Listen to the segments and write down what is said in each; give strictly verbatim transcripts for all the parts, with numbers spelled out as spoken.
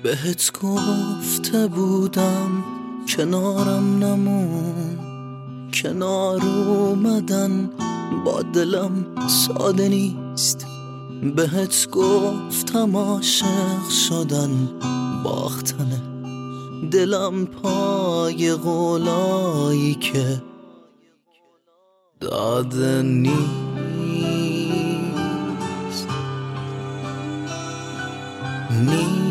بهت گفته بودم کنارم نمون، کنار اومدن با دلم ساده نیست. بهت گفتم عاشق شدن باختنه، دلم پای قولایی که داده نیست. نیست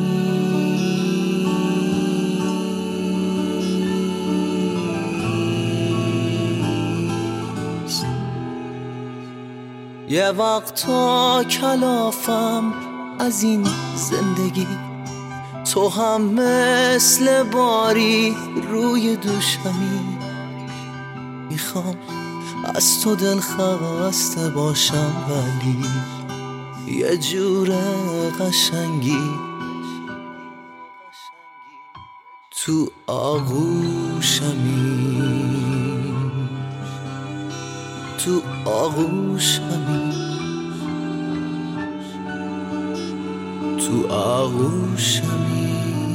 یه وقتا کلافم از این زندگی، تو هم مثل باری روی دوشمی. میخوام از تو دل خسته باشم ولی یه جور قشنگی تو آغوشمی، تو آغوشمی، تو آغوشمی.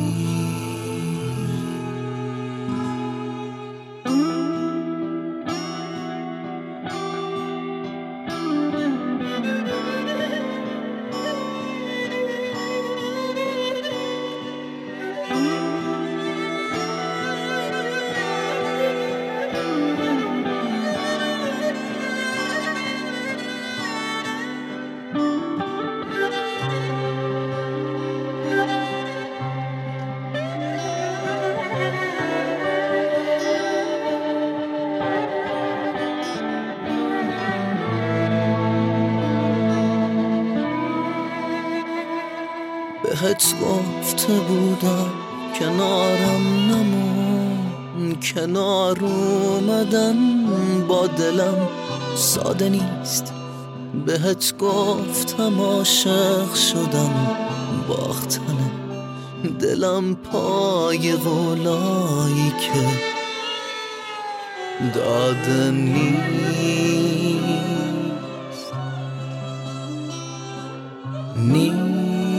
بهت گفته بودم کنارم نمون، کنار اومدن با دلم ساده نیست. بهت گفتم عاشق شدن باختنه، دلم پای قولایی که داده نیست. نیست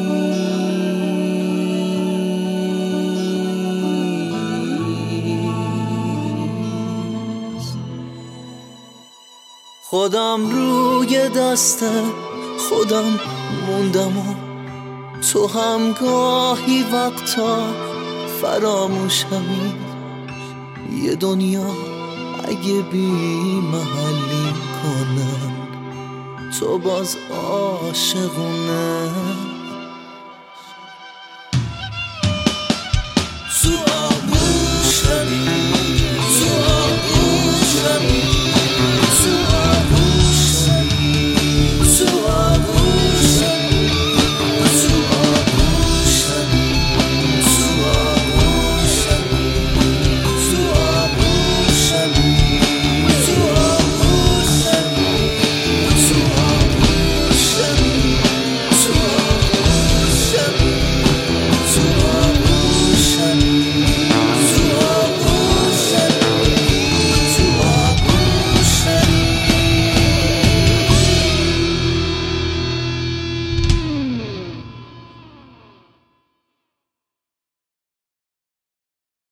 خودم روی دست خودم موندم و تو هم گاهی وقتا فراموشمی. یه دنیا اگه بی محلی کنن تو باز عاشقونه. تو